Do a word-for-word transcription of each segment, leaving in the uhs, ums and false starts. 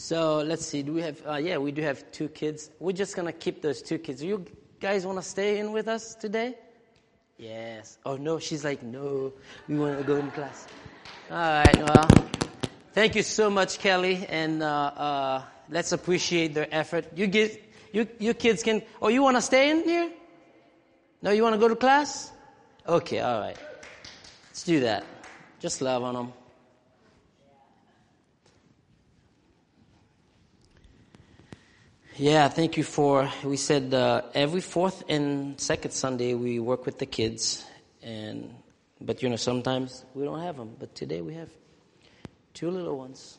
So let's see. Do we have? Uh, yeah, we do have two kids. We're just gonna keep those two kids. You guys want to stay in with us today? Yes. Oh no, she's like, no. We want to go in class. All right. Well, thank you so much, Kelly, and uh, uh, let's appreciate their effort. You get, you you kids can. Oh, you want to stay in here? No, you want to go to class? Okay. All right. Let's do that. Just love on them. Yeah, thank you for, we said uh, every fourth and second Sunday we work with the kids, and but you know, sometimes we don't have them, but today we have two little ones.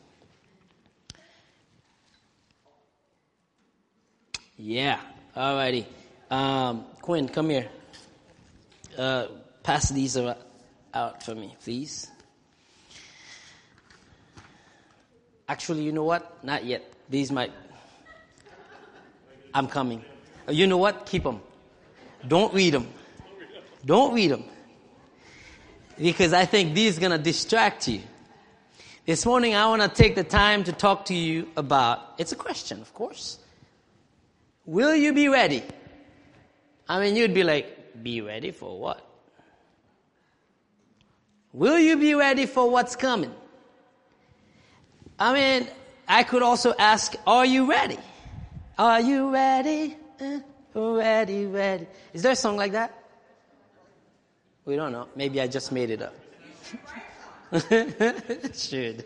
Yeah, alrighty. Um, Quinn, come here. Uh, pass these out for me, please. Actually, you know what? Not yet. These might... I'm coming. You know what? Keep them. Don't read them. Don't read them. Because I think these are going to distract you. This morning I want to take the time to talk to you about, it's a question, of course. Will you be ready? I mean, you'd be like, be ready for what? Will you be ready for what's coming? I mean, I could also ask, are you ready? Are you ready? Uh, ready, ready. Is there a song like that? We don't know. Maybe I just made it up. Should.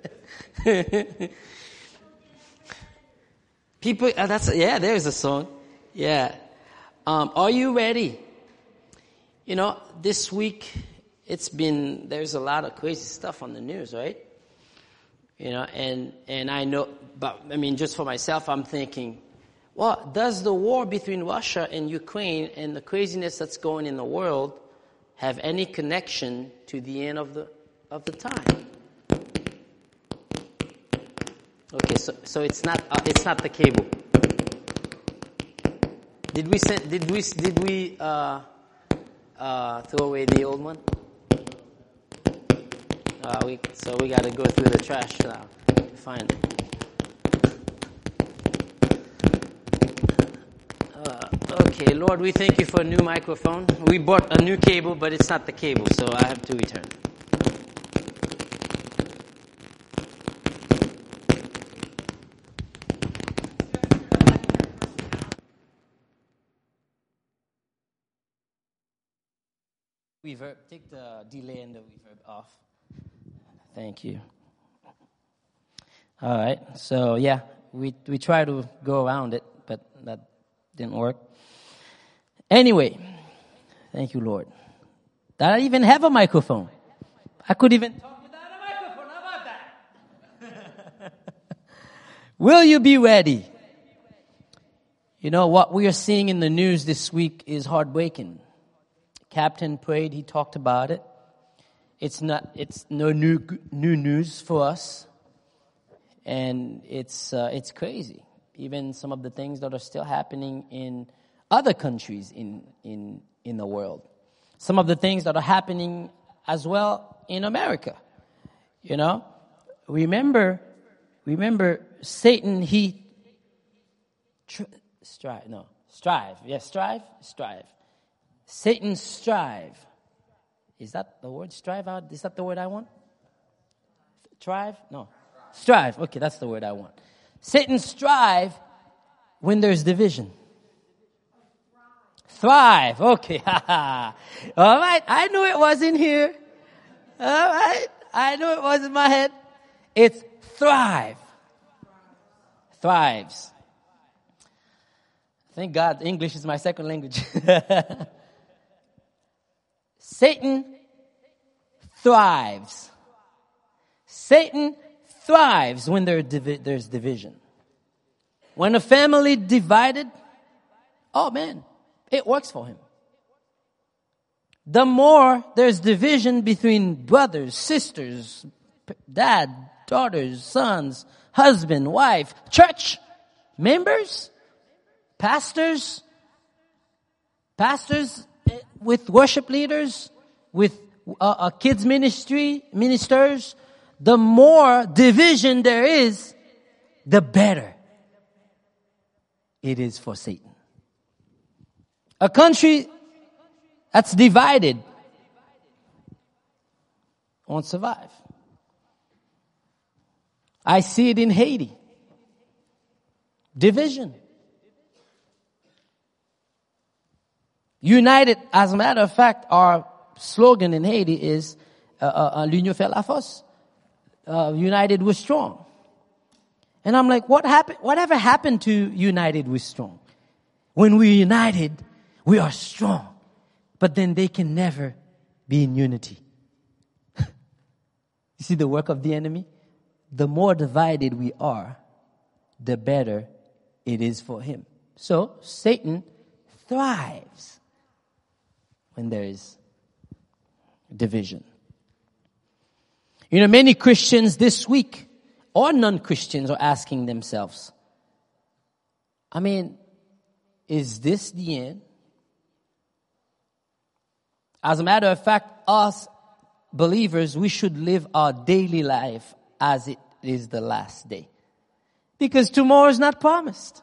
People, uh, that's, yeah, there's a song. Yeah. Um, are you ready? You know, this week, it's been, there's a lot of crazy stuff on the news, right? You know, and, and I know, but I mean, just for myself, I'm thinking, well, does the war between Russia and Ukraine and the craziness that's going in the world have any connection to the end of the, of the time? Okay, so, so it's not, uh, it's not the cable. Did we send, did we, did we, uh, uh, throw away the old one? Uh, we, so we got to go through the trash now to find it. Uh, okay, Lord, we thank you for a new microphone. We bought a new cable, but it's not the cable, so I have to return. Reverb, take the delay and the reverb off. Thank you. All right. So, yeah, we we try to go around it, but that didn't work. Anyway, thank you, Lord. That I even have a microphone. I could even talk without a microphone. How about that? Will you be ready? You know, what we are seeing in the news this week is heartbreaking. Captain prayed, he talked about it. It's not, it's no new, new news for us. And it's, uh, it's crazy. Even some of the things that are still happening in other countries in, in, in the world. Some of the things that are happening as well in America. You know, remember, remember Satan, he, tr- strive, no, strive. Yes, strive, strive. Satan strive. Is that the word? Strive out? Is that the word I want? Strive? No. Strive. Okay, that's the word I want. Satan strive when there's division. Thrive. Okay. All right. I knew it was in here. All right. I knew it was in my head. It's thrive. Thrives. Thank God English is my second language. Satan thrives. Satan thrives when there divi- there's division. When a family divided, oh man, it works for him. The more there's division between brothers, sisters, dad, daughters, sons, husband, wife, church members, pastors, pastors with worship leaders, with uh, a kids ministry, ministers, the more division there is, the better it is for Satan. A country that's divided won't survive. I see it in Haiti. Division. United, as a matter of fact, our slogan in Haiti is uh, uh, L'union fait la force. Uh, united we're strong. And I'm like, what happened? Whatever happened to united we're strong? When we're united, we are strong. But then they can never be in unity. You see the work of the enemy? The more divided we are, the better it is for him. So Satan thrives when there is division. You know, many Christians this week, or non-Christians, are asking themselves, I mean, is this the end? As a matter of fact, us believers, we should live our daily life as it is the last day. Because tomorrow is not promised.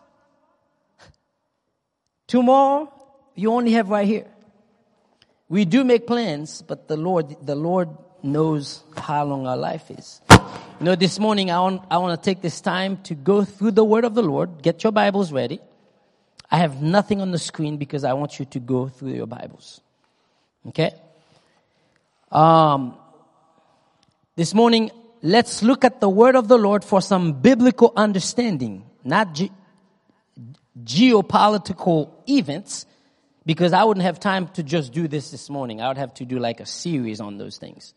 Tomorrow, you only have right here. We do make plans, but the Lord, the Lord knows how long our life is. You know, this morning I want, I want to take this time to go through the word of the Lord. Get your Bibles ready. I have nothing on the screen because I want you to go through your Bibles. Okay? Um, this morning, let's look at the word of the Lord for some biblical understanding, not ge- geopolitical events, because I wouldn't have time to just do this this morning. I would have to do like a series on those things.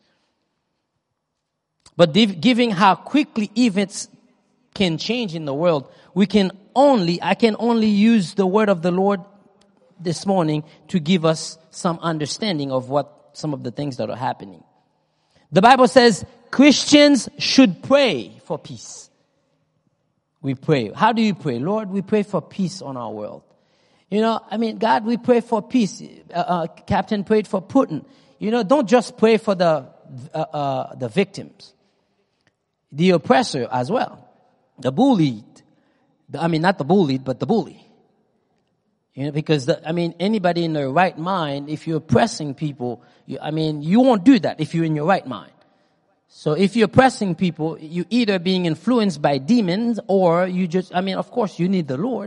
But div- given how quickly events can change in the world, we can only, I can only use the word of the Lord this morning to give us some understanding of what some of the things that are happening. The Bible says Christians should pray for peace. We pray. How do you pray? Lord, we pray for peace on our world. You know, I mean, God, we pray for peace. Uh, uh, Captain prayed for Putin. You know, don't just pray for the uh, uh, the victims, the oppressor as well, the bullied. The, I mean, not the bullied, but the bully. You know, because the, I mean, anybody in their right mind, if you're oppressing people, you, I mean, you won't do that if you're in your right mind. So if you're oppressing people, you either being influenced by demons or you just, I mean, of course, you need the Lord.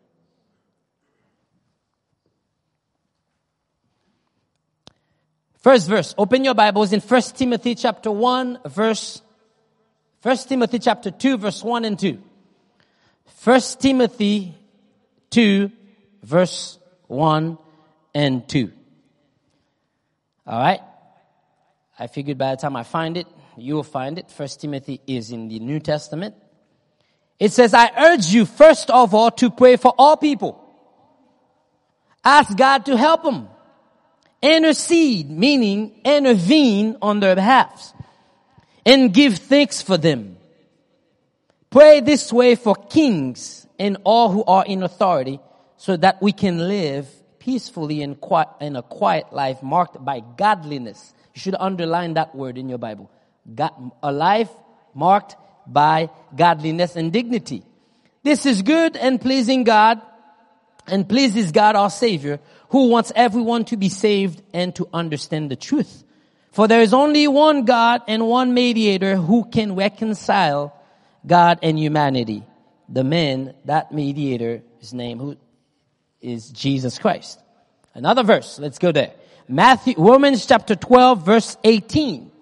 First verse, open your Bibles in First Timothy chapter one, verse, First Timothy chapter two, verse one and two. First Timothy two, verse one and two. All right. I figured by the time I find it, you will find it. First Timothy is in the New Testament. It says, I urge you first of all to pray for all people. Ask God to help them. Intercede, meaning intervene on their behalf. And give thanks for them. Pray this way for kings and all who are in authority, so that we can live peacefully and quiet, in a quiet life marked by godliness. You should underline that word in your Bible. God, a life marked by godliness and dignity. This is good and pleasing God, and pleases God our Savior, who wants everyone to be saved and to understand the truth. For there is only one God and one mediator who can reconcile God and humanity. The man, that mediator, his name who is Jesus Christ. Another verse, let's go there. Matthew, Romans chapter twelve, verse eighteen.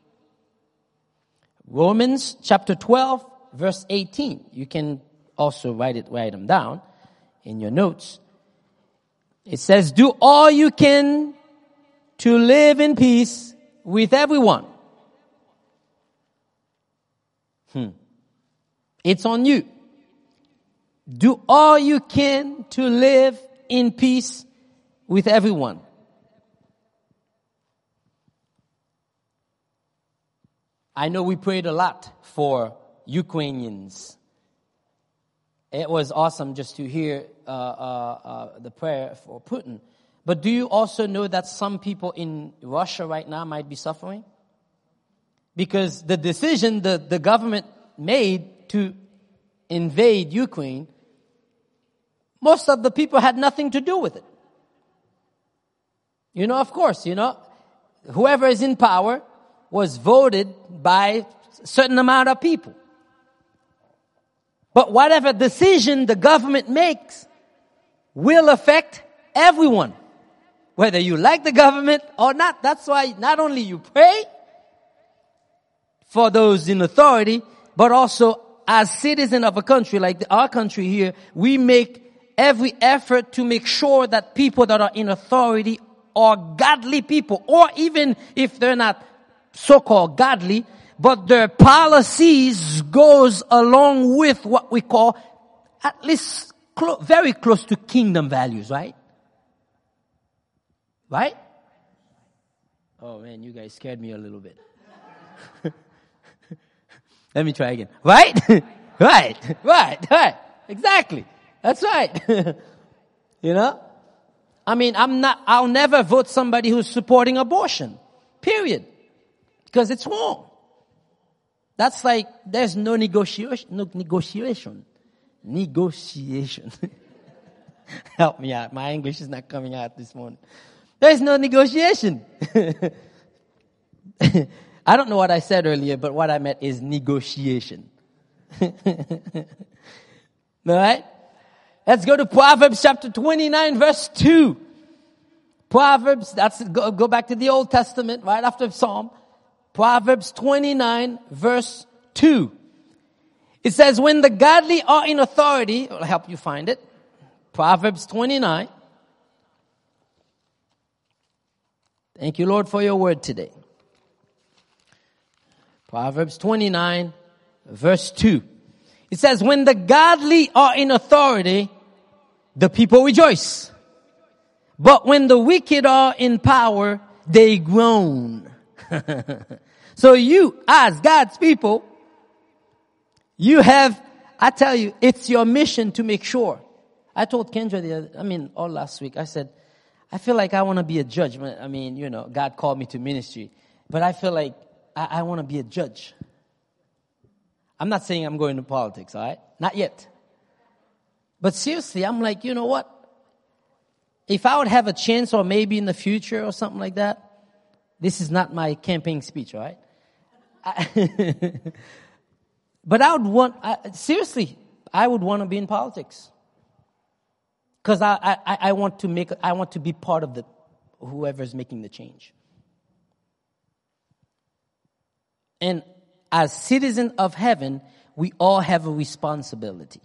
Romans chapter twelve, verse eighteen. You can also write it, write them down in your notes. It says, do all you can to live in peace with everyone. Hmm. It's on you. Do all you can to live in peace with everyone. I know we prayed a lot for Ukrainians. It was awesome just to hear uh, uh, uh, the prayer for Putin. But do you also know that some people in Russia right now might be suffering? Because the decision the, the government made to invade Ukraine, most of the people had nothing to do with it. You know, of course, you know, whoever is in power was voted by a certain amount of people. But whatever decision the government makes will affect everyone, whether you like the government or not. That's why not only you pray for those in authority, but also as citizens of a country like our country here, we make every effort to make sure that people that are in authority are godly people, or even if they're not so-called godly, but their policies goes along with what we call at least clo- very close to kingdom values, right? Right? Oh man, you guys scared me a little bit. Let me try again. Right? Right. Right. Right. Exactly. That's right. You know? I mean, I'm not, I'll never vote somebody who's supporting abortion. Period. Because it's wrong. That's like, there's no negotiation, no negotiation. Negotiation. Help me out. My English is not coming out this morning. There's no negotiation. I don't know what I said earlier, but what I meant is negotiation. All right? Let's go to Proverbs chapter twenty-nine, verse two. Proverbs, that's, go, go back to the Old Testament, right after Psalm. Proverbs twenty-nine, verse two. It says, when the godly are in authority, I'll help you find it. Proverbs twenty-nine. Thank you, Lord, for your word today. Proverbs twenty-nine, verse two. It says, when the godly are in authority, the people rejoice. But when the wicked are in power, they groan. So you, as God's people, you have, I tell you, it's your mission to make sure. I told Kendra the other, I mean, all last week, I said, I feel like I want to be a judge. I mean, you know, God called me to ministry, but I feel like I, I want to be a judge. I'm not saying I'm going to politics, all right? Not yet. But seriously, I'm like, you know what? If I would have a chance, or maybe in the future or something like that, this is not my campaign speech, all right? I but I would want, I, seriously, I would want to be in politics. Because I, I, I want to make, I want to be part of the, whoever's making the change. And as citizens of heaven, we all have a responsibility.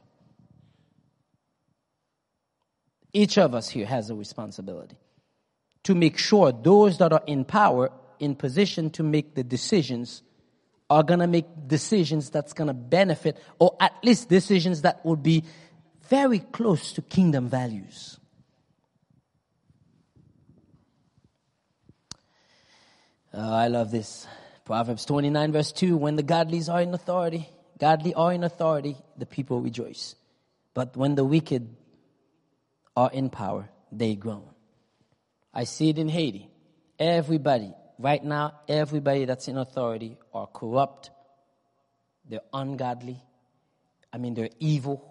Each of us here has a responsibility to make sure those that are in power, in position to make the decisions, are going to make decisions that's going to benefit, or at least decisions that would be very close to kingdom values. Oh, I love this. Proverbs twenty-nine, verse two, when the godlies are in authority, godly are in authority, the people rejoice. But when the wicked are in power, they groan. I see it in Haiti. Everybody, right now, everybody that's in authority are corrupt. They're ungodly. I mean, they're evil.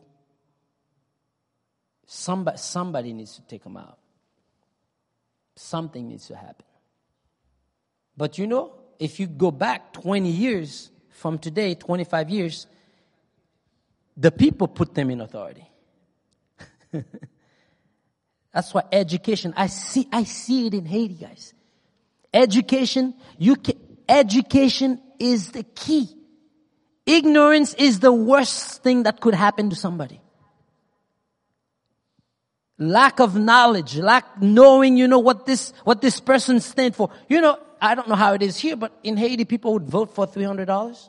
Somebody, somebody needs to take them out. Something needs to happen. But you know, if you go back twenty years from today, twenty-five years, the people put them in authority. That's why education, I see, I see it in Haiti, guys. Education, you can, education is the key. Ignorance is the worst thing that could happen to somebody. Lack of knowledge, lack knowing, you know, what this, what this person stands for. You know, I don't know how it is here, but in Haiti, people would vote for three hundred dollars.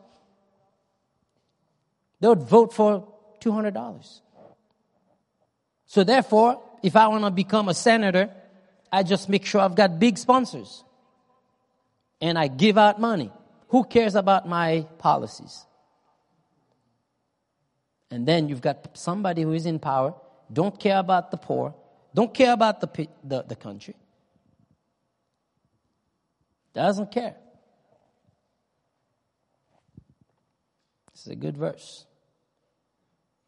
They would vote for two hundred dollars. So therefore, if I want to become a senator, I just make sure I've got big sponsors. And I give out money. Who cares about my policies? And then you've got somebody who is in power, don't care about the poor, don't care about the the, the country. Doesn't care. This is a good verse.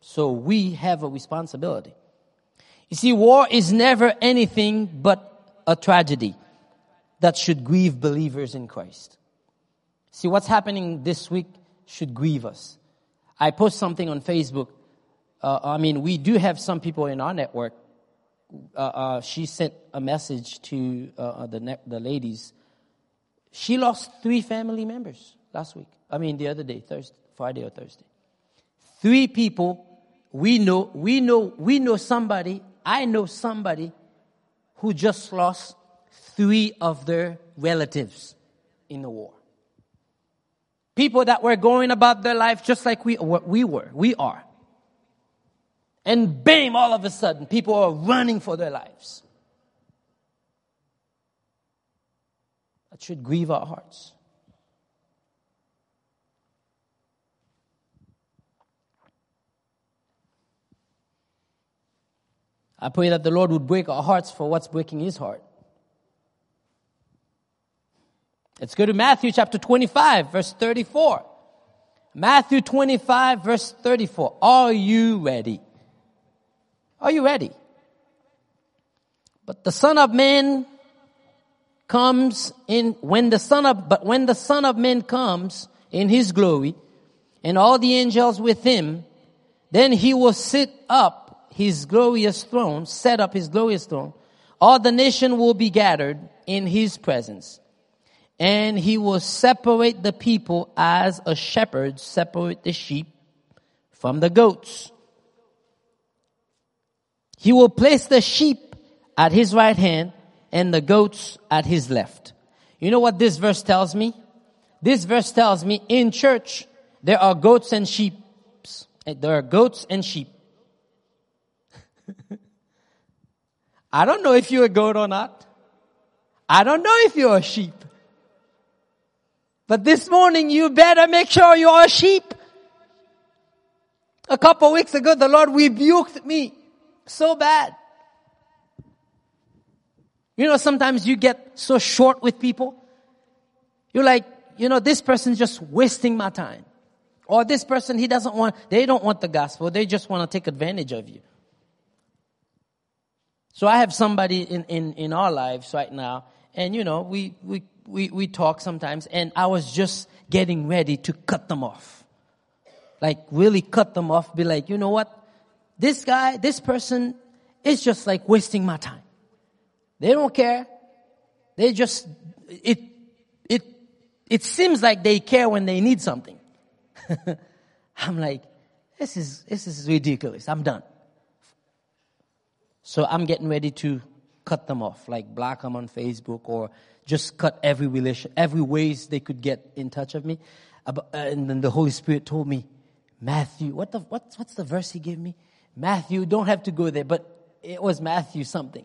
So we have a responsibility. You see, war is never anything but a tragedy that should grieve believers in Christ. See, what's happening this week should grieve us. I post something on Facebook. Uh, I mean, we do have some people in our network. Uh, uh, she sent a message to uh, the ne- the ladies. She lost three family members last week. I mean, the other day, Thursday, Friday or Thursday. Three people. We know, we know, we know somebody. I know somebody who just lost three of their relatives in the war. People that were going about their life just like we, we were, we are. And bam, all of a sudden, people are running for their lives. That should grieve our hearts. I pray that the Lord would break our hearts for what's breaking His heart. Let's go to Matthew chapter twenty-five, verse thirty-four. Matthew twenty-five, verse thirty-four. Are you ready? Are you ready? But the Son of Man comes in, when the Son of, but when the Son of Man comes in His glory, and all the angels with Him, then He will sit up His glorious throne, set up His glorious throne. All the nation will be gathered in His presence. And He will separate the people as a shepherd separate the sheep from the goats. He will place the sheep at His right hand and the goats at His left. You know what this verse tells me? This verse tells me in church there are goats and sheep. There are goats and sheep. I don't know if you're a goat or not. I don't know if you're a sheep. But this morning you better make sure you're a sheep. A couple of weeks ago the Lord rebuked me so bad. You know, sometimes you get so short with people. You're like, you know, this person's just wasting my time. Or this person, he doesn't want, they don't want the gospel. They just want to take advantage of you. So I have somebody in, in, in our lives right now, and you know, we, we, we, we talk sometimes, and I was just getting ready to cut them off. Like really cut them off, be like, you know what? This guy, this person is just like wasting my time. They don't care. They just, it, it, it seems like they care when they need something. I'm like, this is, this is ridiculous. I'm done. So I'm getting ready to cut them off, like block them on Facebook or just cut every relation, every ways they could get in touch with me. And then the Holy Spirit told me, Matthew, what the, what, what's the verse He gave me? Matthew, don't have to go there, but it was Matthew something.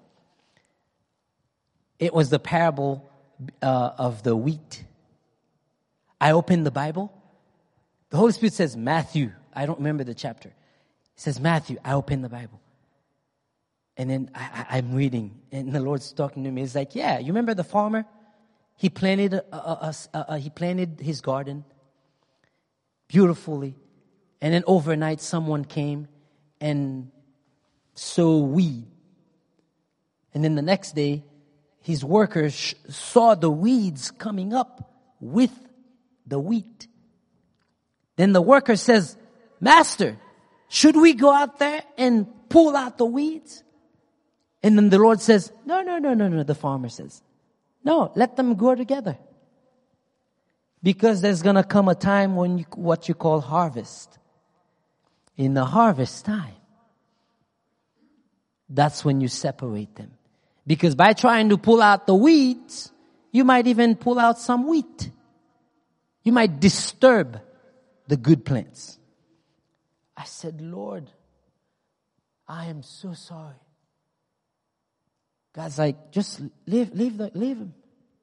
It was the parable uh, of the wheat. I opened the Bible. The Holy Spirit says, Matthew. I don't remember the chapter. It says, Matthew. I opened the Bible. And then I, I, I'm reading, and the Lord's talking to me. He's like, yeah, you remember the farmer? He planted, a, a, a, a, he planted his garden beautifully. And then overnight, someone came and sowed weed. And then the next day, his workers sh- saw the weeds coming up with the wheat. Then the worker says, Master, should we go out there and pull out the weeds? And then the Lord says, no, no, no, no, no. The farmer says, no, let them grow together. Because there's going to come a time when you, what you call harvest. In the harvest time, that's when you separate them. Because by trying to pull out the weeds, you might even pull out some wheat. You might disturb the good plants. I said, Lord, I am so sorry. God's like, just leave, leave, the, leave him.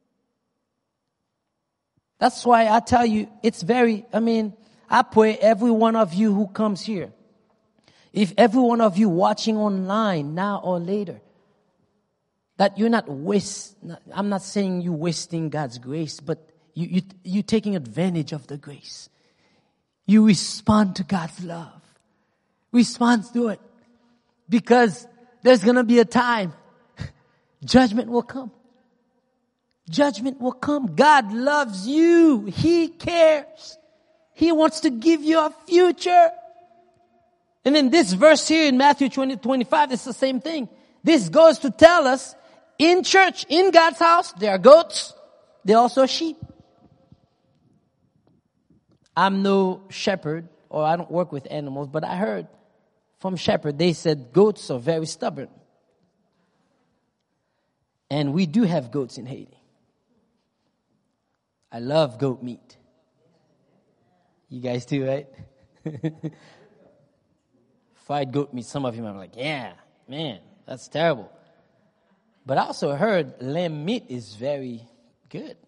That's why I tell you, it's very, I mean, I pray every one of you who comes here, if every one of you watching online now or later, that you're not waste, I'm not saying you wasting God's grace, but you, you, you taking advantage of the grace. You respond to God's love. responds to it. Because there's going to be a time judgment will come. Judgment will come. God loves you. He cares. He wants to give you a future. And then this verse here in Matthew twenty, twenty-five, it's the same thing. This goes to tell us, in church, in God's house, there are goats. There are also sheep. I'm no shepherd, or I don't work with animals, but I heard from shepherd, they said goats are very stubborn. And we do have goats in Haiti. I love goat meat. You guys too, right? Fried goat meat, some of you are like, yeah, man, that's terrible. But I also heard lamb meat is very good.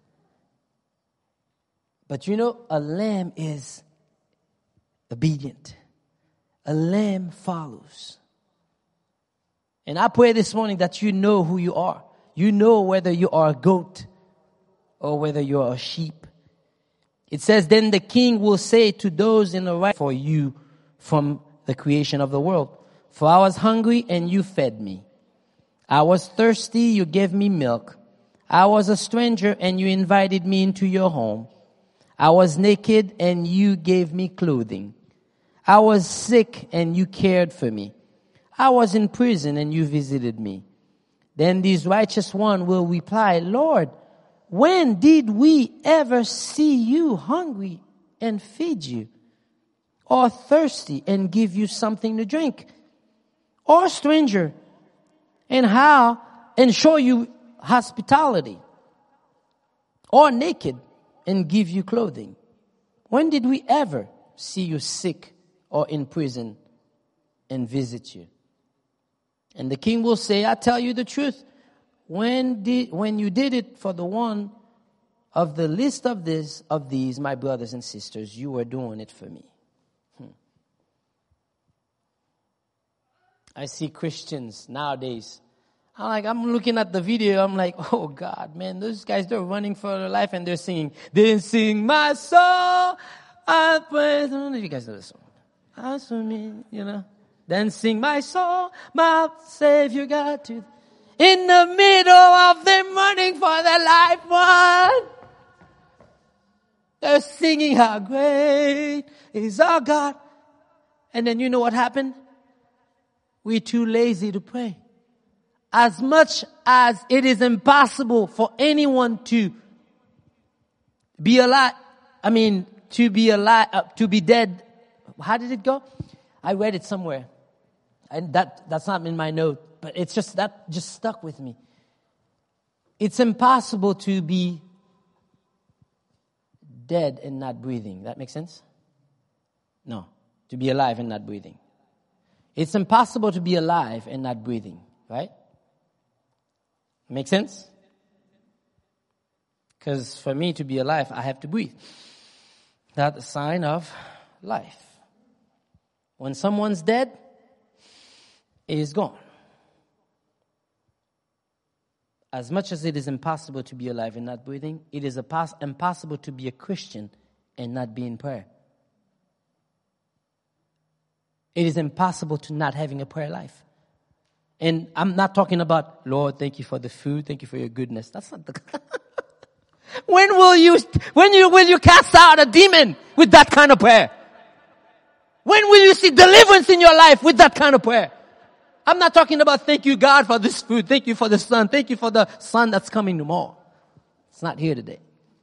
But you know, a lamb is obedient. A lamb follows. And I pray this morning that you know who you are. You know whether you are a goat or whether you are a sheep. It says, then the king will say to those in the right, for you from the creation of the world. For I was hungry and you fed me. I was thirsty, you gave me milk. I was a stranger and you invited me into your home. I was naked and you gave me clothing. I was sick and you cared for me. I was in prison and you visited me. Then this righteous one will reply, Lord, when did we ever see you hungry and feed you? Or thirsty and give you something to drink? Or a stranger and how and show you hospitality? Or naked and give you clothing? When did we ever see you sick or in prison and visit you? And the king will say, I tell you the truth. When did, when you did it for the one of the least of this, of these, my brothers and sisters, you were doing it for me. Hmm. I see Christians nowadays. I'm like, I'm looking at the video. I'm like, oh God, man, those guys, they're running for their life and they're singing, then sing my soul. I praise. I don't know if you guys know this song. As for me, you know. Then sing my soul, my Savior God to, in the middle of them running for their life, one. They're singing how great is our God. And then you know what happened? We're too lazy to pray. As much as it is impossible for anyone to be alive, I mean, to be alive, uh, to be dead. How did it go? I read it somewhere. And that, that's not in my note, but it's just, that just stuck with me. It's impossible to be dead and not breathing. That makes sense? No. To be alive and not breathing. It's impossible to be alive and not breathing, right? Make sense? Because for me to be alive, I have to breathe. That's a sign of life. When someone's dead, it is gone. As much as it is impossible to be alive and not breathing, it is impossible to be a Christian and not be in prayer. It is impossible to not having a prayer life. And I'm not talking about, Lord, thank you for the food, thank you for your goodness. That's not the... When will you, when you, will you cast out a demon with that kind of prayer? When will you see deliverance in your life with that kind of prayer? I'm not talking about thank you, God, for this food. Thank you for the sun. Thank you for the sun that's coming tomorrow. It's not here today.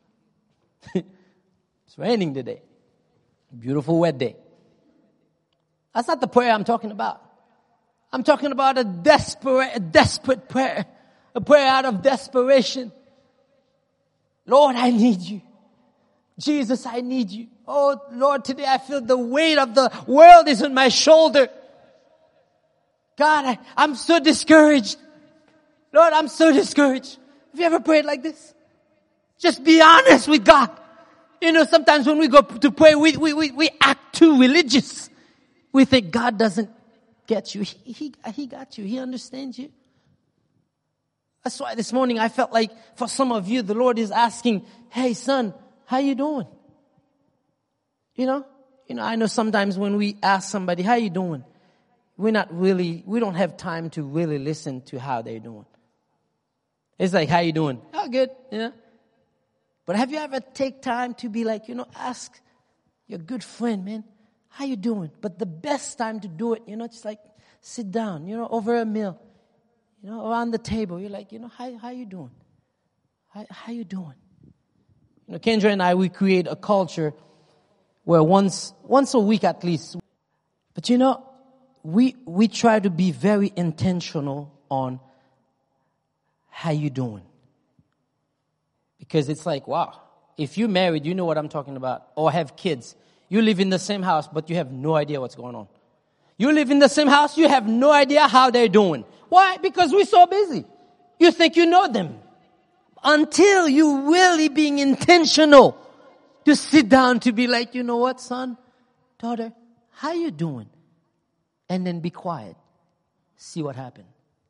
It's raining today. Beautiful wet day. That's not the prayer I'm talking about. I'm talking about a desperate, a desperate prayer. A prayer out of desperation. Lord, I need you. Jesus, I need you. Oh, Lord, today I feel the weight of the world is on my shoulder. God, I, I'm so discouraged. Lord, I'm so discouraged. Have you ever prayed like this? Just be honest with God. You know, sometimes when we go to pray, we, we, we, we act too religious. We think God doesn't get you. He, he, he got you. He understands you. That's why this morning I felt like for some of you, the Lord is asking, hey son, how you doing? You know, You know, I know sometimes when we ask somebody, how you doing? We're not really, we don't have time to really listen to how they're doing. It's like, how you doing? Oh, good, you know. But have you ever take time to be like, you know, ask your good friend, man, how you doing? But the best time to do it, you know, just like sit down, you know, over a meal, you know, around the table. You're like, you know, how how you doing? How how you doing? You know, Kendra and I, we create a culture where once once a week at least. But you know, we we try to be very intentional on how you doing. Because it's like, wow, if you're married, you know what I'm talking about, or have kids. You live in the same house, but you have no idea what's going on. You live in the same house, you have no idea how they're doing. Why? Because we're so busy. You think you know them. Until you really being intentional to sit down to be like, you know what, son, daughter, how you doing? And then be quiet. See what happens.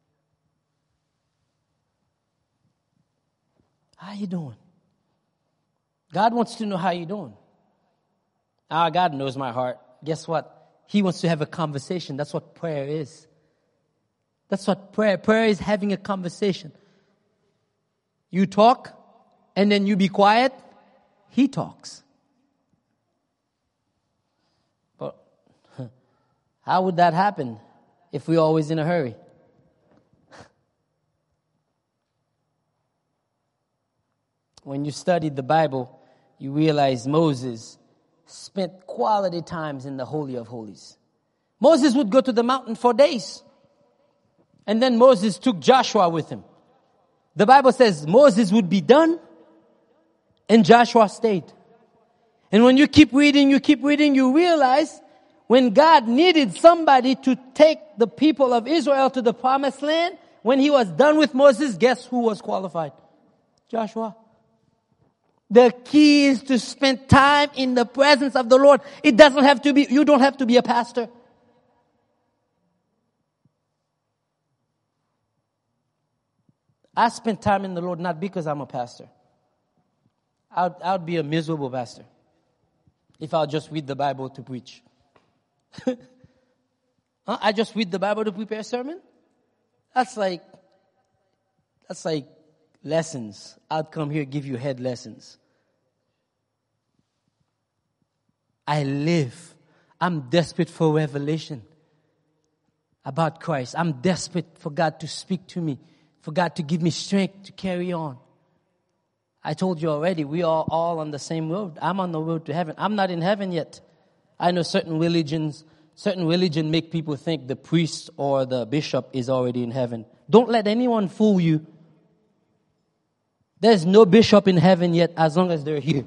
How you doing? God wants to know how you doing. Ah, God knows my heart. Guess what? He wants to have a conversation. That's what prayer is. That's what prayer. Prayer is having a conversation. You talk, and then you be quiet. He talks. But how would that happen if we're always in a hurry? When you studied the Bible, you realize Moses spent quality times in the Holy of Holies. Moses would go to the mountain for days. And then Moses took Joshua with him. The Bible says Moses would be done and Joshua stayed. And when you keep reading, you keep reading, you realize when God needed somebody to take the people of Israel to the promised land, when he was done with Moses, guess who was qualified? Joshua. The key is to spend time in the presence of the Lord. It doesn't have to be, you don't have to be a pastor. I spend time in the Lord not because I'm a pastor. I'd, I'd be a miserable pastor if I'll just read the Bible to preach. huh? I just read the Bible to prepare a sermon? That's like, that's like lessons. I'd come here give you head lessons. I live. I'm desperate for revelation about Christ. I'm desperate for God to speak to me, for God to give me strength to carry on. I told you already, we are all on the same road. I'm on the road to heaven. I'm not in heaven yet. I know certain religions, certain religion make people think the priest or the bishop is already in heaven. Don't let anyone fool you. There's no bishop in heaven yet as long as they're here.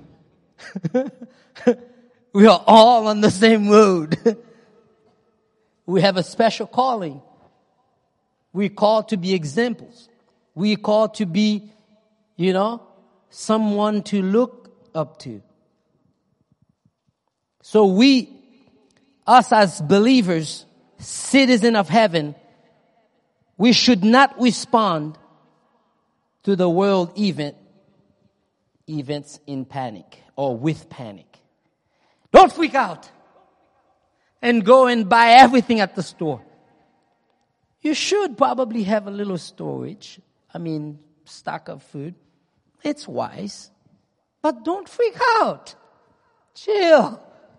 We are all on the same road. We have a special calling. We're called to be examples. We're called to be, you know, someone to look up to. So we, us as believers, citizens of heaven, we should not respond to the world event, events in panic or with panic. Don't freak out and go and buy everything at the store. You should probably have a little storage. I mean, stock of food. It's wise. But don't freak out. Chill.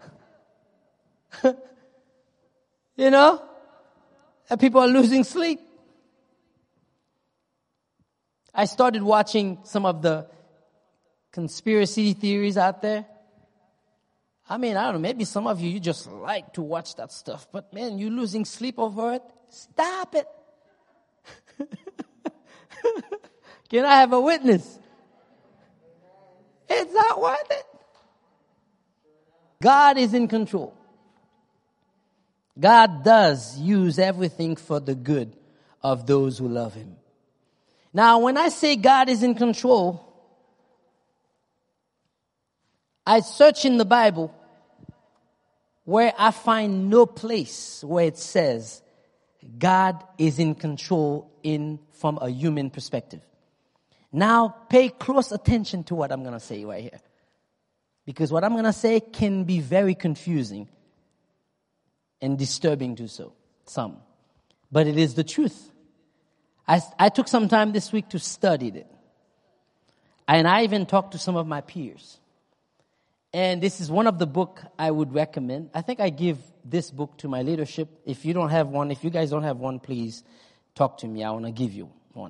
You know? And people are losing sleep. I started watching some of the conspiracy theories out there. I mean, I don't know, maybe some of you, you just like to watch that stuff. But man, you're losing sleep over it. Stop it. Can I have a witness? It's not worth it. God is in control. God does use everything for the good of those who love him. Now, when I say God is in control, I search in the Bible where I find no place where it says God is in control in from a human perspective. Now, pay close attention to what I'm going to say right here. Because what I'm going to say can be very confusing and disturbing to so, some. But it is the truth. I, I took some time this week to study it. And I even talked to some of my peers. And this is one of the book I would recommend. I think I give this book to my leadership. If you don't have one, if you guys don't have one, please talk to me. I want to give you one.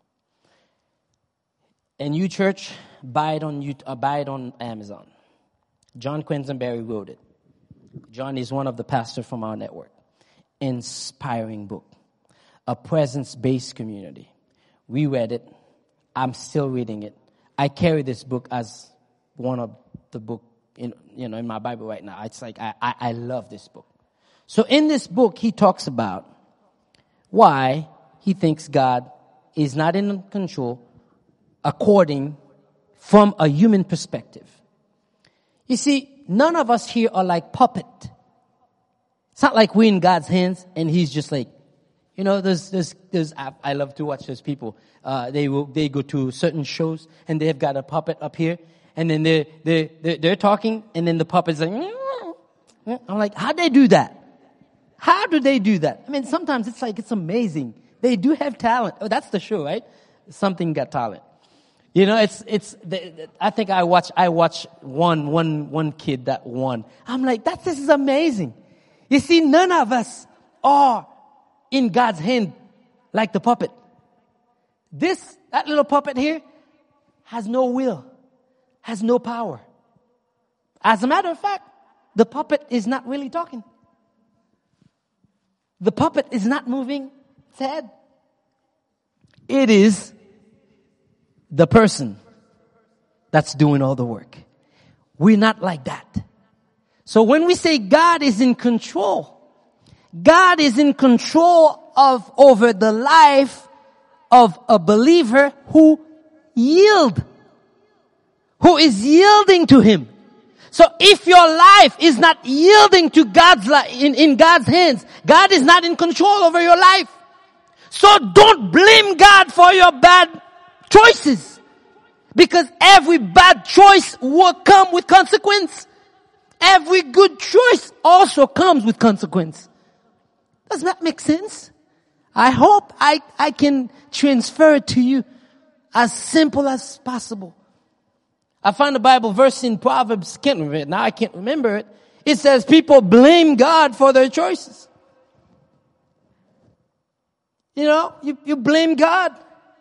And you, church, buy it on, uh, buy it on Amazon. John Quisenberry wrote it. John is one of the pastors from our network. Inspiring book. A presence-based community. We read it. I'm still reading it. I carry this book as one of the book in you know in my Bible right now. It's like I, I, I love this book. So in this book, he talks about why he thinks God is not in control according from a human perspective. You see, none of us here are like puppet. It's not like we're in God's hands and he's just like, you know, there's, there's, there's, I, I love to watch those people. Uh, they will, they go to certain shows and they've got a puppet up here and then they're, they're, they're, they're talking and then the puppet's like, I'm like, how'd they do that? How do they do that? I mean, sometimes it's like, it's amazing. They do have talent. Oh, that's the show, right? Something Got Talent. You know, it's, it's, the, I think I watch, I watch one, one, one kid that won. I'm like, that, this is amazing. You see, none of us are in God's hand like the puppet. This, that little puppet here has no will, has no power. As a matter of fact, the puppet is not really talking. The puppet is not moving its head. It is the person that's doing all the work. We're not like that. So when we say God is in control, God is in control of over the life of a believer who yield, who is yielding to Him. So if your life is not yielding to God's li- in, in God's hands, God is not in control over your life. So don't blame God for your bad choices. Because every bad choice will come with consequence. Every good choice also comes with consequence. Does that make sense? I hope I, I can transfer it to you as simple as possible. I found a Bible verse in Proverbs, can't remember it, now I can't remember it. It says people blame God for their choices. You know, you, you blame God.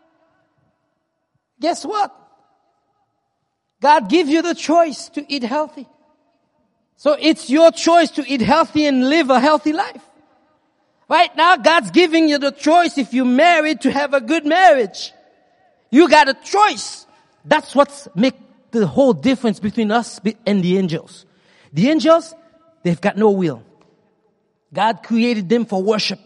Guess what? God gives you the choice to eat healthy. So it's your choice to eat healthy and live a healthy life. Right now, God's giving you the choice if you're married to have a good marriage. You got a choice. That's what's make the whole difference between us and the angels. The angels, they've got no will. God created them for worship.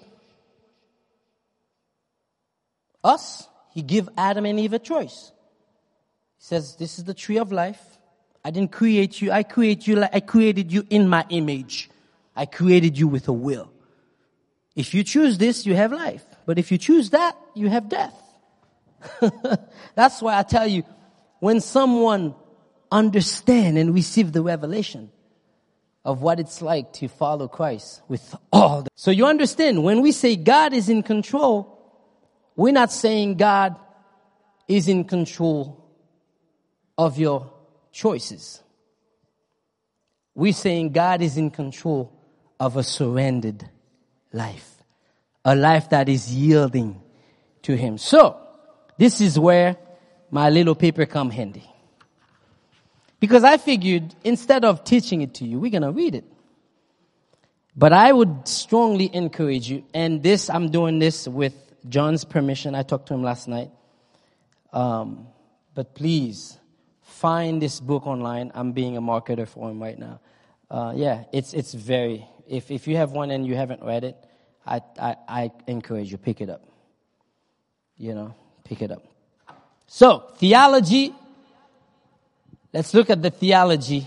Us, He gave Adam and Eve a choice. He says, this is the tree of life. I didn't create you. I create you like I created you in my image. I created you with a will. If you choose this, you have life. But if you choose that, you have death. That's why I tell you, when someone understand and receive the revelation of what it's like to follow Christ with all the... So you understand, when we say God is in control, we're not saying God is in control of your choices. We're saying God is in control of a surrendered life. A life that is yielding to Him. So, this is where my little paper come handy. Because I figured instead of teaching it to you, we're going to read it. But I would strongly encourage you, and this, I'm doing this with John's permission. I talked to him last night. Um, but please, find this book online. I'm being a marketer for him right now. Uh, yeah, it's it's very, if, if you have one and you haven't read it, I, I, I encourage you, pick it up. You know, pick it up. So, theology. Let's look at the theology.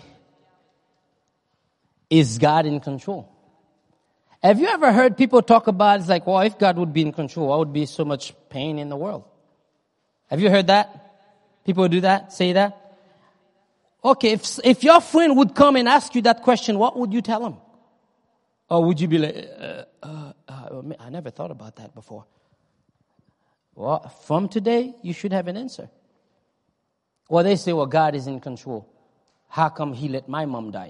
Is God in control? Have you ever heard people talk about, it's like, well, if God would be in control, why would be so much pain in the world? Have you heard that? People do that, say that? Okay, if, if your friend would come and ask you that question, what would you tell him? Or would you be like, uh, uh, uh, I never thought about that before. Well, from today, you should have an answer. Or they say, well, God is in control. How come he let my mom die?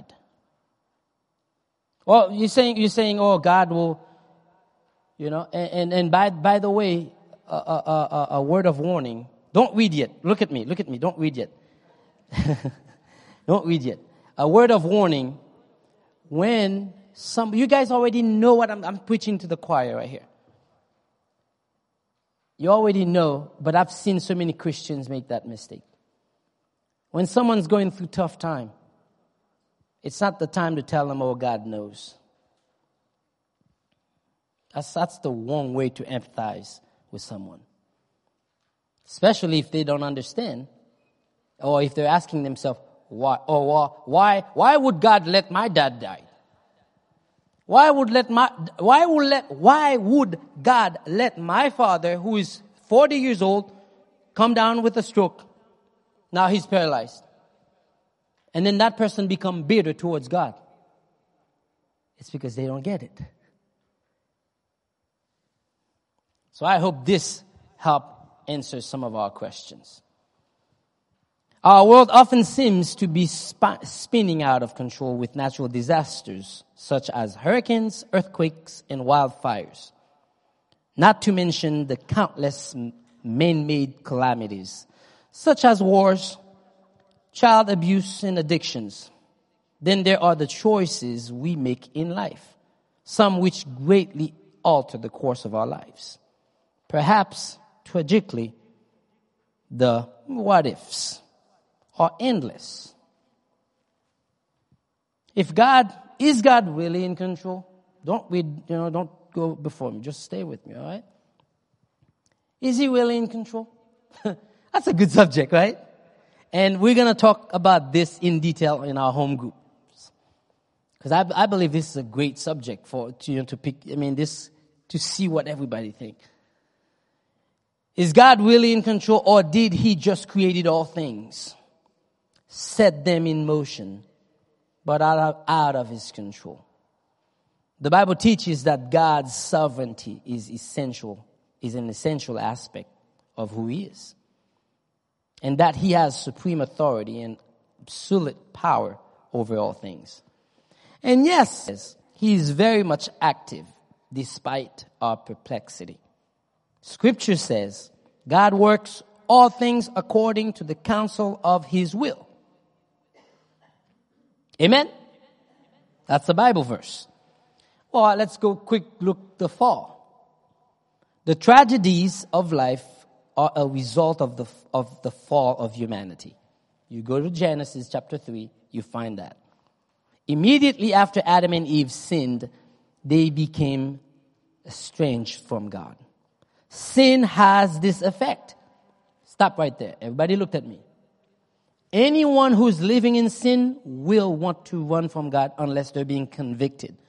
Well, you're saying, you're saying, oh, God will, you know, and, and, and by, by the way, a, a, a, a word of warning. Don't read yet. Look at me. Look at me. Don't read yet. Don't read yet. A word of warning. When some, you guys already know what I'm, I'm preaching to the choir right here. You already know, but I've seen so many Christians make that mistake. When someone's going through tough time, it's not the time to tell them, oh, God knows. That's, that's the wrong way to empathize with someone. Especially if they don't understand. Or if they're asking themselves, why, or why, why would God let my dad die? Why would let my, why would let, why would God let my father, who is forty years old, come down with a stroke? Now he's paralyzed. And then that person become bitter towards God. It's because they don't get it. So I hope this helped answer some of our questions. Our world often seems to be sp- spinning out of control with natural disasters such as hurricanes, earthquakes, and wildfires. Not to mention the countless man-made calamities such as wars, child abuse, and addictions. Then there are the choices we make in life, some which greatly alter the course of our lives. Perhaps, tragically, the what-ifs are endless. If God, is God really in control? Don't read, you know, don't go before me. Just stay with me, all right? Is he really in control? That's a good subject, right? And we're going to talk about this in detail in our home group. Because I, I believe this is a great subject for, to, you know, to pick, I mean, this, to see what everybody thinks. Is God really in control, or did he just create all things, set them in motion, but out of, out of his control? The Bible teaches that God's sovereignty is essential, is an essential aspect of who he is. And that he has supreme authority and absolute power over all things. And yes, he is very much active despite our perplexity. Scripture says, God works all things according to the counsel of his will. Amen? That's the Bible verse. Well, let's go quick look the fall. The tragedies of life are a result of the of the fall of humanity. You go to Genesis chapter three, you find that. Immediately after Adam and Eve sinned, they became estranged from God. Sin has this effect. Stop right there. Everybody looked at me. Anyone who's living in sin will want to run from God unless they're being convicted.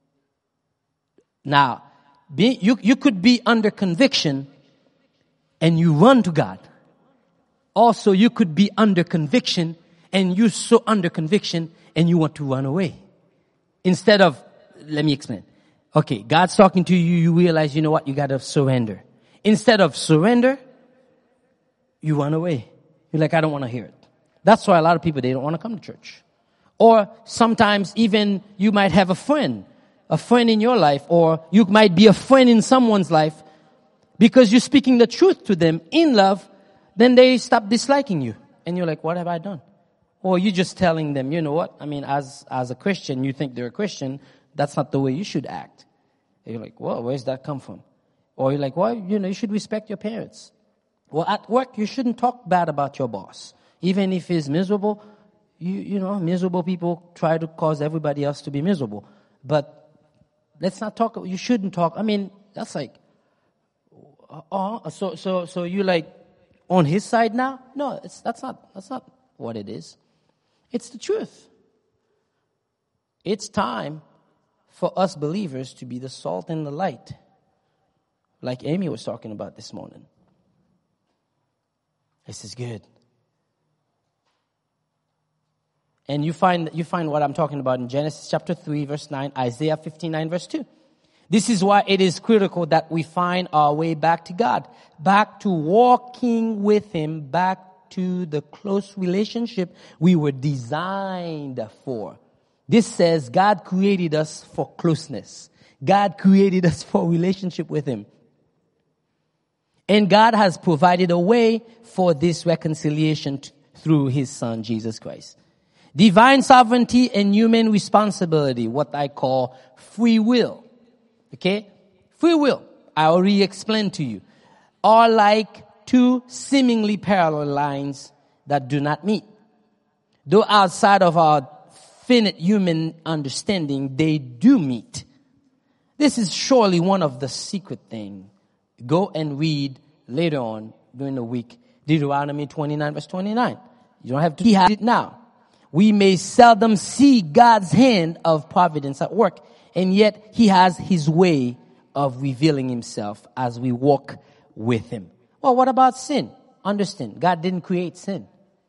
Now, be, you, you could be under conviction and you run to God. Also, you could be under conviction and you're so under conviction and you want to run away. Instead of, let me explain. Okay, God's talking to you, you realize, you know what, you gotta surrender. Instead of surrender, you run away. You're like, I don't want to hear it. That's why a lot of people, they don't want to come to church. Or sometimes even you might have a friend, a friend in your life, or you might be a friend in someone's life, because you're speaking the truth to them in love, then they stop disliking you. And you're like, what have I done? Or you're just telling them, you know what? I mean, as, as a Christian, you think they're a Christian. That's not the way you should act. And you're like, well, where's that come from? Or you're like, well, you know, you should respect your parents. Well, at work, you shouldn't talk bad about your boss. Even if he's miserable, you, you know, miserable people try to cause everybody else to be miserable. But let's not talk, you shouldn't talk. I mean, that's like, oh, so, so, so you like on his side now? No, it's, that's not, that's not what it is. It's the truth. It's time for us believers to be the salt and the light, like Amy was talking about this morning. This is good. And you find, you find what I'm talking about in Genesis chapter three, verse nine, Isaiah fifty-nine, verse two. This is why it is critical that we find our way back to God, back to walking with Him, back to the close relationship we were designed for. This says God created us for closeness. God created us for relationship with Him. And God has provided a way for this reconciliation t- through His Son, Jesus Christ. Divine sovereignty and human responsibility, what I call free will. Okay? Free will, I already explained to you, are like two seemingly parallel lines that do not meet. Though outside of our finite human understanding, they do meet. This is surely one of the secret things. Go and read later on during the week, Deuteronomy twenty-nine, verse twenty-nine. You don't have to read it now. We may seldom see God's hand of providence at work, and yet He has His way of revealing Himself as we walk with Him. Well, what about sin? Understand, God didn't create sin.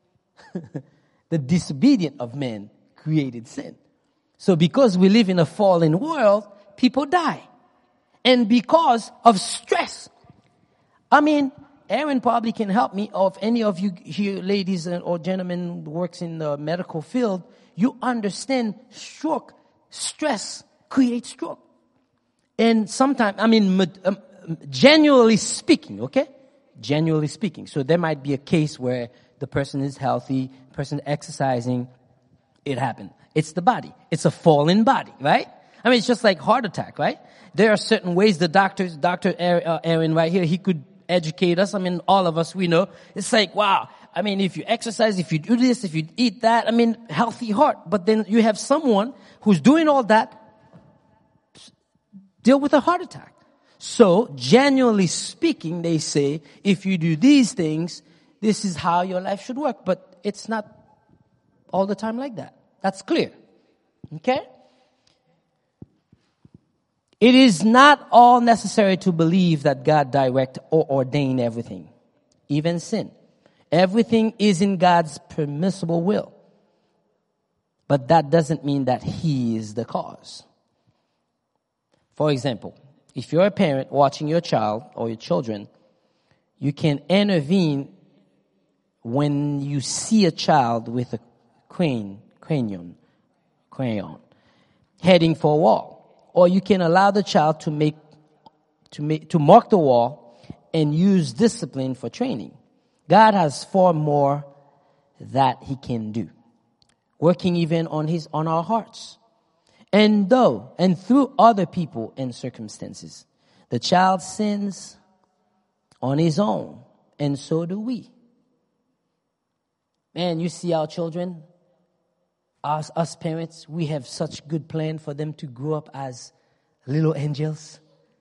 The disobedient of man created sin. So because we live in a fallen world, people die. And because of stress. I mean, Aaron probably can help me, or if any of you here, ladies or gentlemen, works in the medical field, you understand stroke, stress creates stroke. And sometimes, I mean, um, genuinely speaking, okay? Genuinely speaking. So there might be a case where the person is healthy, person exercising, it happened. It's the body. It's a fallen body, right? I mean, it's just like heart attack, right? There are certain ways the doctors, Doctor Aaron right here, he could educate us. I mean, all of us, we know. It's like, wow. I mean, if you exercise, if you do this, if you eat that, I mean, healthy heart. But then you have someone who's doing all that, deal with a heart attack. So, genuinely speaking, they say, if you do these things, this is how your life should work. But it's not all the time like that. That's clear. Okay? It is not all necessary to believe that God direct or ordain everything, even sin. Everything is in God's permissible will. But that doesn't mean that He is the cause. For example, if you're a parent watching your child or your children, you can intervene when you see a child with a crane, crayon, crayon, heading for a wall. Or you can allow the child to make, to make, to mark the wall and use discipline for training. God has far more that He can do, working even on His, on our hearts. And though, and through other people and circumstances, the child sins on his own, and so do we. Man, you see our children, us, us parents, we have such good plan for them to grow up as little angels.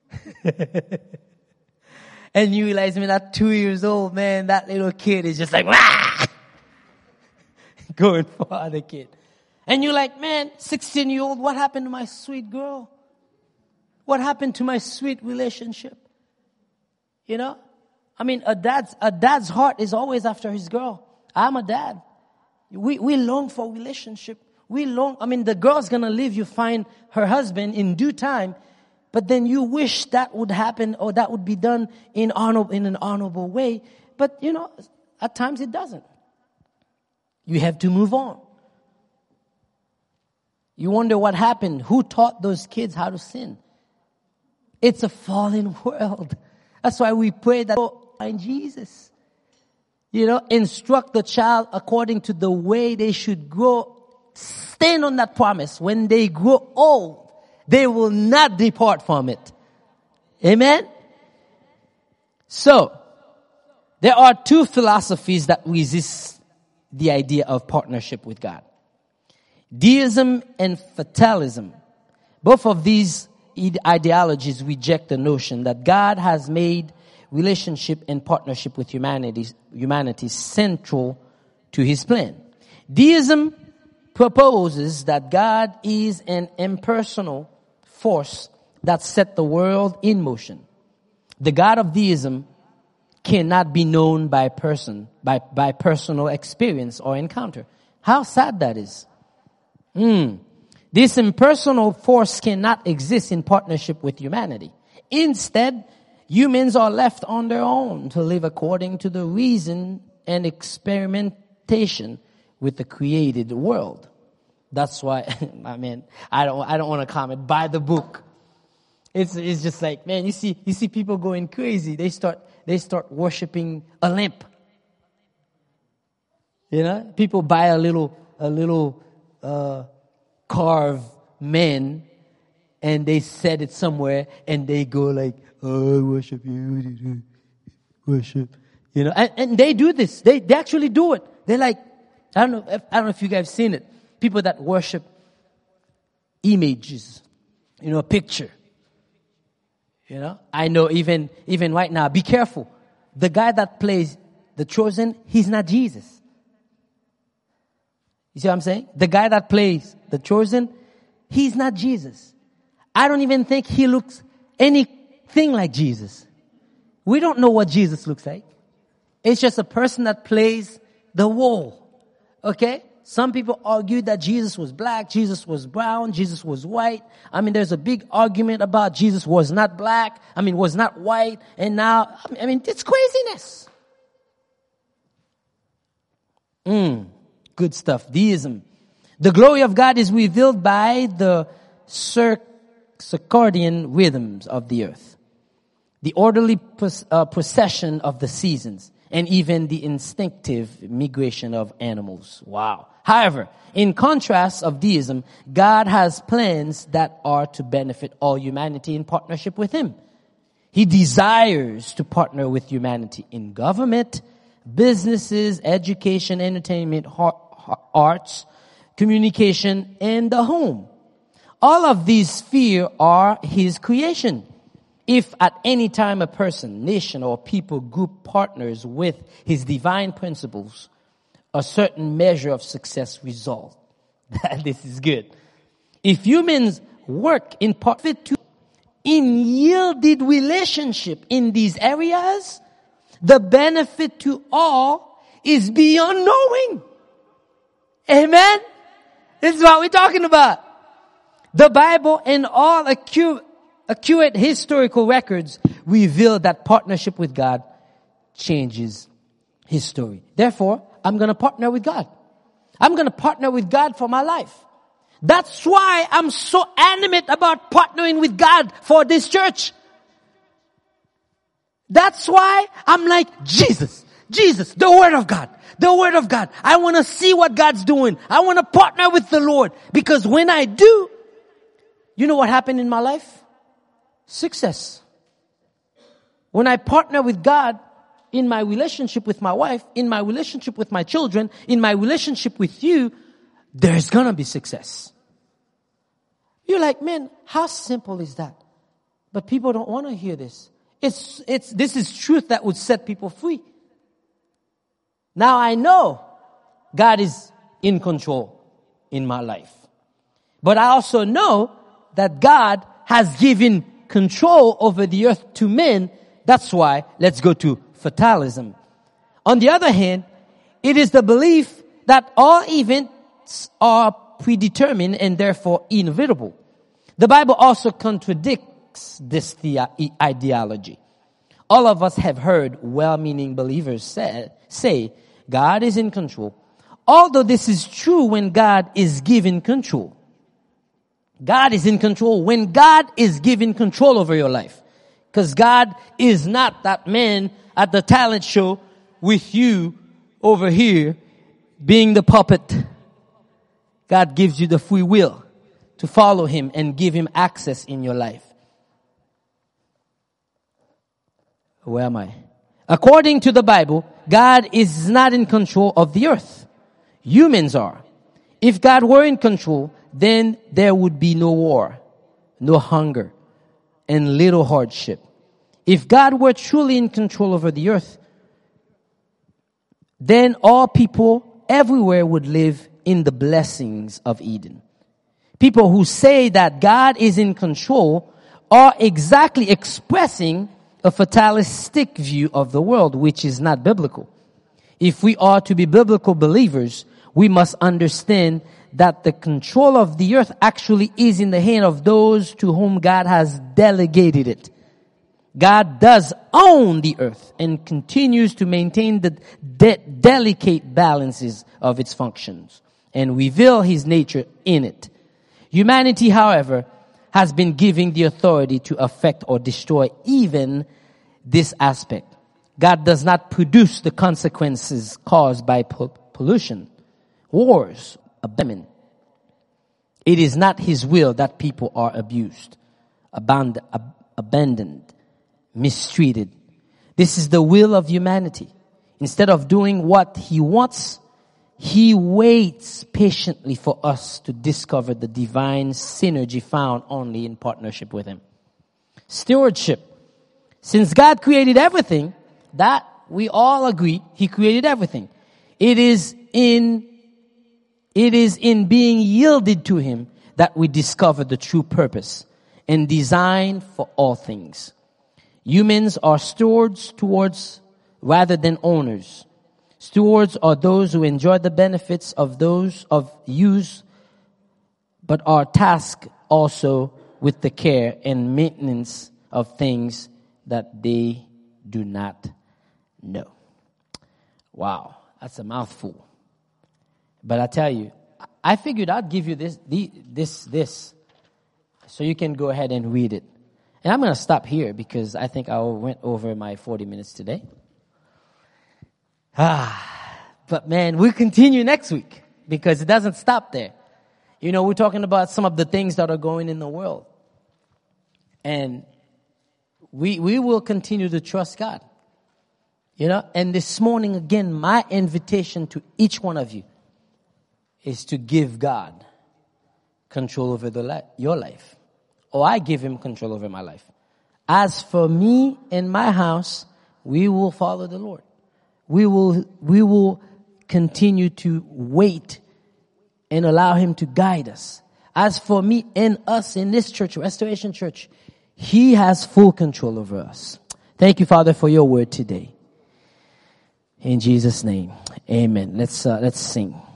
And you realize, man, at two years old, man, that little kid is just like, wah! Going for other kid. And you're like, man, sixteen-year-old, what happened to my sweet girl? What happened to my sweet relationship? You know? I mean, a dad's, a dad's heart is always after his girl. I'm a dad. We, we long for relationship. We long, I mean, the girl's gonna leave you, find her husband in due time, but then you wish that would happen or that would be done in honor, in an honorable way. But, you know, at times it doesn't. You have to move on. You wonder what happened. Who taught those kids how to sin? It's a fallen world. That's why we pray that, oh, find Jesus. You know, instruct the child according to the way they should grow. Stand on that promise. When they grow old, they will not depart from it. Amen? So, there are two philosophies that resist the idea of partnership with God. Deism and fatalism. Both of these ideologies reject the notion that God has made relationship and partnership with humanity, humanity central to His plan. Deism proposes that God is an impersonal force that set the world in motion. The God of deism cannot be known by person, by, by personal experience or encounter. How sad that is. Mm. This impersonal force cannot exist in partnership with humanity. Instead, humans are left on their own to live according to the reason and experimentation with the created world. That's why, I mean, I don't, I don't want to comment. Buy the book. It's, it's just like, man, you see, you see people going crazy. They start, they start worshiping a lamp. You know, people buy a little, a little, uh, carved man, and they set it somewhere, and they go like, oh, I worship you, worship. You know, and, and they do this. They, they actually do it. They're like, I don't know, if, I don't know if you guys have seen it. People that worship images, you know, a picture. You know, I know even, even right now, be careful. The guy that plays The Chosen, he's not Jesus. You see what I'm saying? The guy that plays The Chosen, he's not Jesus. I don't even think he looks anything like Jesus. We don't know what Jesus looks like. It's just a person that plays the role. Okay? Some people argue that Jesus was black, Jesus was brown, Jesus was white. I mean, there's a big argument about Jesus was not black, I mean, was not white, and now, I mean, it's craziness. Mm, good stuff. Deism. The glory of God is revealed by the cir- circadian rhythms of the earth, the orderly pros- uh, procession of the seasons, and even the instinctive migration of animals. Wow. However, in contrast of deism, God has plans that are to benefit all humanity in partnership with Him. He desires to partner with humanity in government, businesses, education, entertainment, arts, communication, and the home. All of these spheres are His creation. If at any time a person, nation, or people group partners with His divine principles, a certain measure of success results. This is good. If humans work in partnership to in yielded relationship in these areas, the benefit to all is beyond knowing. Amen? This is what we're talking about. The Bible and all accurate, accurate historical records reveal that partnership with God changes history. Therefore, I'm going to partner with God. I'm going to partner with God for my life. That's why I'm so animate about partnering with God for this church. That's why I'm like, Jesus, Jesus, the Word of God, the Word of God. I want to see what God's doing. I want to partner with the Lord. Because when I do, you know what happened in my life? Success. When I partner with God, in my relationship with my wife, in my relationship with my children, in my relationship with you, there's gonna be success. You're like, man, how simple is that? But people don't want to hear this. It's, it's, this is truth that would set people free. Now I know God is in control in my life. But I also know that God has given control over the earth to men. That's why, let's go to fatalism. On the other hand, it is the belief that all events are predetermined and therefore inevitable. The Bible also contradicts this the- ideology. All of us have heard well-meaning believers say, say God is in control. Although this is true when God is given control. God is in control when God is given control over your life. Because God is not that man at the talent show with you over here being the puppet. God gives you the free will to follow Him and give Him access in your life. Where am I? According to the Bible, God is not in control of the earth. Humans are. If God were in control, then there would be no war, no hunger, and little hardship. If God were truly in control over the earth, then all people everywhere would live in the blessings of Eden. People who say that God is in control are exactly expressing a fatalistic view of the world, which is not biblical. If we are to be biblical believers, we must understand that the control of the earth actually is in the hand of those to whom God has delegated it. God does own the earth and continues to maintain the de- delicate balances of its functions and reveal his nature in it. Humanity, however, has been given the authority to affect or destroy even this aspect. God does not produce the consequences caused by po- pollution, wars, abandonment. It is not his will that people are abused, aband- ab- abandoned, mistreated. This is the will of humanity. Instead of doing what he wants, he waits patiently for us to discover the divine synergy found only in partnership with him. Stewardship. Since God created everything, that we all agree, he created everything. It is in, it is in being yielded to him that we discover the true purpose and design for all things. Humans are stewards towards rather than owners. Stewards are those who enjoy the benefits of those of use, but are tasked also with the care and maintenance of things that they do not know. Wow, that's a mouthful. But I tell you, I figured I'd give you this, this, this, so you can go ahead and read it. And I'm going to stop here because I think I went over my forty minutes today. Ah, but man, we'll continue next week because it doesn't stop there. You know, we're talking about some of the things that are going in the world. And we, we will continue to trust God. You know, and this morning again, my invitation to each one of you is to give God control over the li- your life. Or I give him control over my life. As for me and my house, we will follow the Lord. We will, we will continue to wait and allow him to guide us. As for me and us in this church, Restoration Church, he has full control over us. Thank you, Father, for your word today. In Jesus' name, amen. Let's, uh, let's sing.